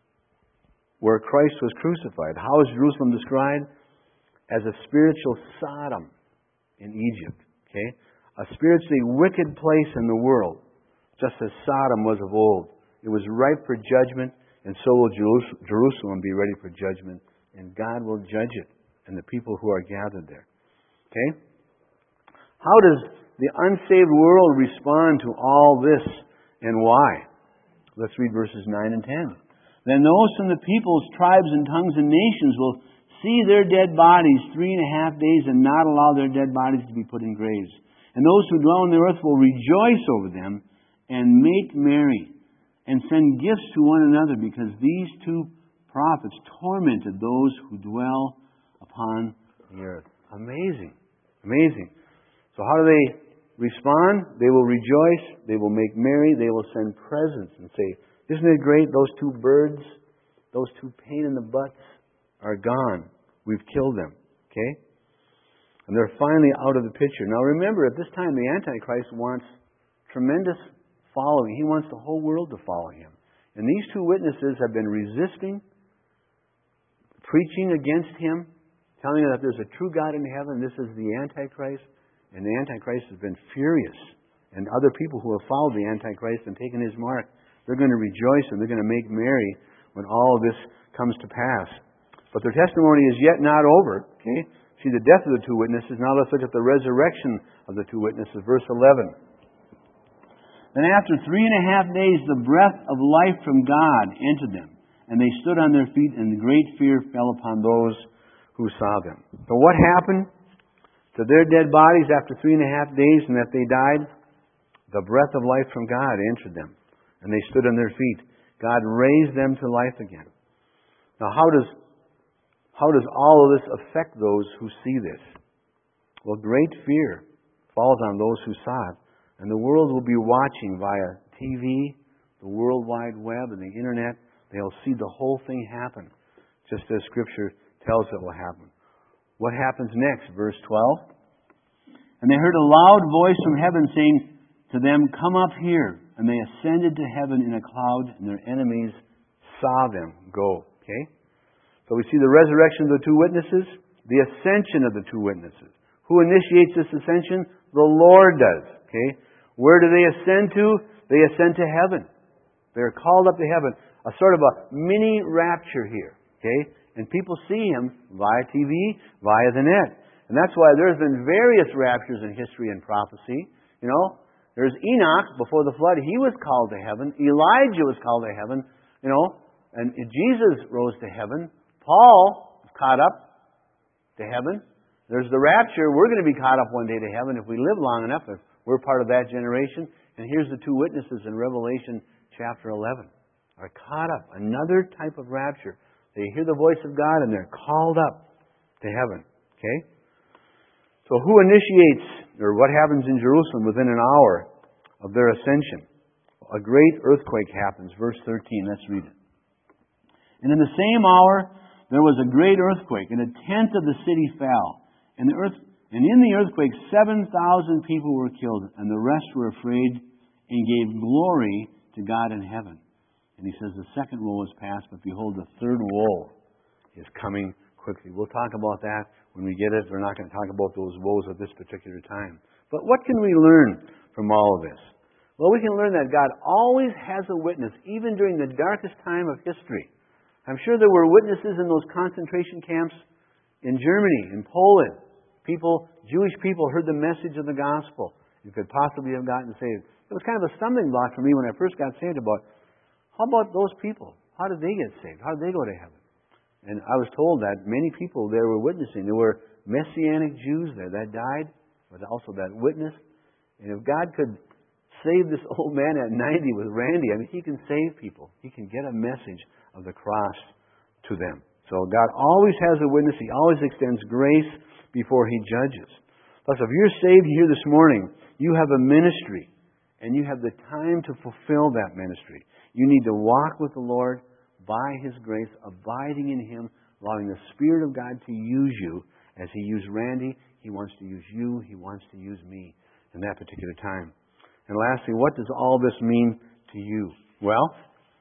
A: where Christ was crucified. How is Jerusalem described? As a spiritual Sodom in Egypt. Okay? A spiritually wicked place in the world, just as Sodom was of old. It was ripe for judgment, and so will Jerusalem be ready for judgment, and God will judge it and the people who are gathered there. Okay? How does the unsaved world respond to all this, and why? Let's read verses nine and ten. Then those from the peoples, tribes, and tongues and nations will see their dead bodies three and a half days and not allow their dead bodies to be put in graves. And those who dwell on the earth will rejoice over them and make merry and send gifts to one another, because these two prophets tormented those who dwell upon the earth. Amazing. Amazing. So how do they respond? They will rejoice. They will make merry. They will send presents and say, isn't it great? Those two birds, those two pain in the butts are gone. We've killed them. Okay? And they're finally out of the picture. Now remember, at this time, the Antichrist wants tremendous following. He wants the whole world to follow him. And these two witnesses have been resisting, preaching against him, telling you that there's a true God in heaven. This is the Antichrist. And the Antichrist has been furious. And other people who have followed the Antichrist and taken his mark, they're going to rejoice and they're going to make merry when all of this comes to pass. But their testimony is yet not over. Okay? See the death of the two witnesses. Now let's look at the resurrection of the two witnesses. Verse eleven. Then after three and a half days the breath of life from God entered them, and they stood on their feet, and great fear fell upon those who saw them. So what happened to their dead bodies after three and a half days and that they died? The breath of life from God entered them, and they stood on their feet. God raised them to life again. Now how does how does all of this affect those who see this? Well, great fear falls on those who saw it. And the world will be watching via T V, the World Wide Web, and the Internet. They'll see the whole thing happen, just as Scripture tells it will happen. What happens next? Verse twelve. And they heard a loud voice from heaven saying to them, come up here. And they ascended to heaven in a cloud, and their enemies saw them go. Okay? So we see the resurrection of the two witnesses, the ascension of the two witnesses. Who initiates this ascension? The Lord does. Okay? Where do they ascend to? They ascend to heaven. They're called up to heaven. A sort of a mini rapture here. Okay? And people see Him via T V, via the net. And that's why there's been various raptures in history and prophecy. You know, there's Enoch before the flood. He was called to heaven. Elijah was called to heaven. You know, and Jesus rose to heaven. Paul was caught up to heaven. There's the rapture. We're going to be caught up one day to heaven if we live long enough. If we're part of that generation. And here's the two witnesses in Revelation chapter eleven. Are caught up. Another type of rapture. They hear the voice of God and they're called up to heaven. Okay? So who initiates, or what happens in Jerusalem within an hour of their ascension? A great earthquake happens. Verse thirteen. Let's read it. And in the same hour there was a great earthquake, and a tenth of the city fell. And the earth And in the earthquake, seven thousand people were killed, and the rest were afraid and gave glory to God in heaven. And he says the second woe is past, but behold, the third woe is coming quickly. We'll talk about that when we get it. We're not going to talk about those woes at this particular time. But what can we learn from all of this? Well, we can learn that God always has a witness, even during the darkest time of history. I'm sure there were witnesses in those concentration camps in Germany, in Poland. People, Jewish people heard the message of the gospel. You could possibly have gotten saved. It was kind of a stumbling block for me when I first got saved about, how about those people? How did they get saved? How did they go to heaven? And I was told that many people there were witnessing. There were Messianic Jews there that died, but also that witnessed. And if God could save this old man at ninety with Randy, I mean, He can save people. He can get a message of the cross to them. So God always has a witness. He always extends grace before He judges. Thus, if you're saved here this morning, you have a ministry, and you have the time to fulfill that ministry. You need to walk with the Lord by His grace, abiding in Him, allowing the Spirit of God to use you. As He used Randy, He wants to use you. He wants to use me in that particular time. And lastly, what does all this mean to you? Well,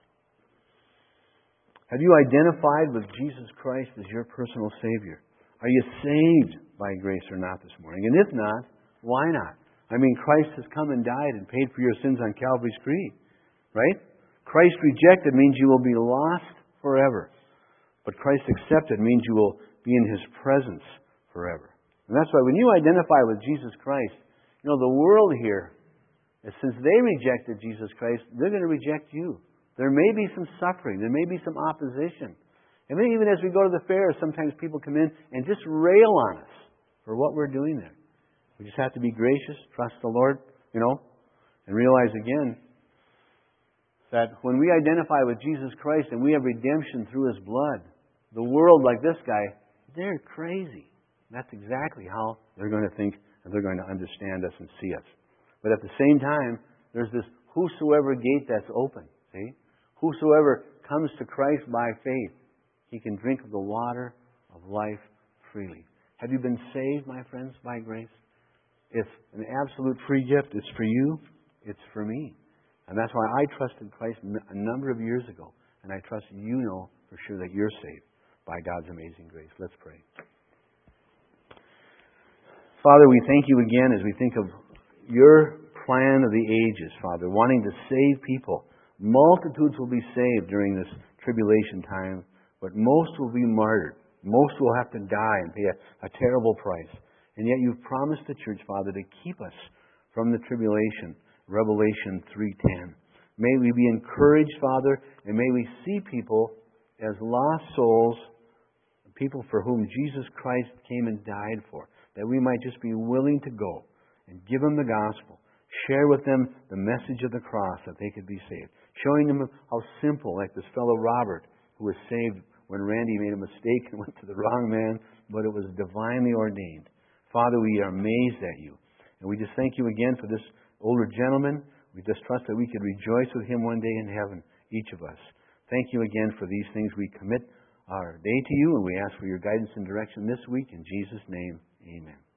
A: have you identified with Jesus Christ as your personal Savior? Are you saved by grace or not this morning? And if not, why not? I mean, Christ has come and died and paid for your sins on Calvary's tree, right? Christ rejected means you will be lost forever. But Christ accepted means you will be in His presence forever. And that's why when you identify with Jesus Christ, you know, the world here, since they rejected Jesus Christ, they're going to reject you. There may be some suffering. There may be some opposition. And then even as we go to the fair, sometimes people come in and just rail on us for what we're doing there. We just have to be gracious, trust the Lord, you know, and realize again that when we identify with Jesus Christ and we have redemption through His blood, the world, like this guy, they're crazy. That's exactly how they're going to think and they're going to understand us and see us. But at the same time, there's this whosoever gate that's open. See? Whosoever comes to Christ by faith, he can drink of the water of life freely. Have you been saved, my friends, by grace? It's an absolute free gift. It's for you. It's for me. And that's why I trusted Christ a number of years ago. And I trust you know for sure that you're saved by God's amazing grace. Let's pray. Father, we thank you again as we think of your plan of the ages, Father, wanting to save people. Multitudes will be saved during this tribulation time, but most will be martyred. Most will have to die and pay a, a terrible price. And yet you've promised the church, Father, to keep us from the tribulation. Revelation three ten. May we be encouraged, Father, and may we see people as lost souls, people for whom Jesus Christ came and died for, that we might just be willing to go and give them the gospel, share with them the message of the cross that they could be saved, showing them how simple, like this fellow Robert, who was saved when Randy made a mistake and went to the wrong man, but it was divinely ordained. Father, we are amazed at you. And we just thank you again for this older gentleman. We just trust that we could rejoice with him one day in heaven, each of us. Thank you again for these things. We commit our day to you, and we ask for your guidance and direction this week. In Jesus' name, amen.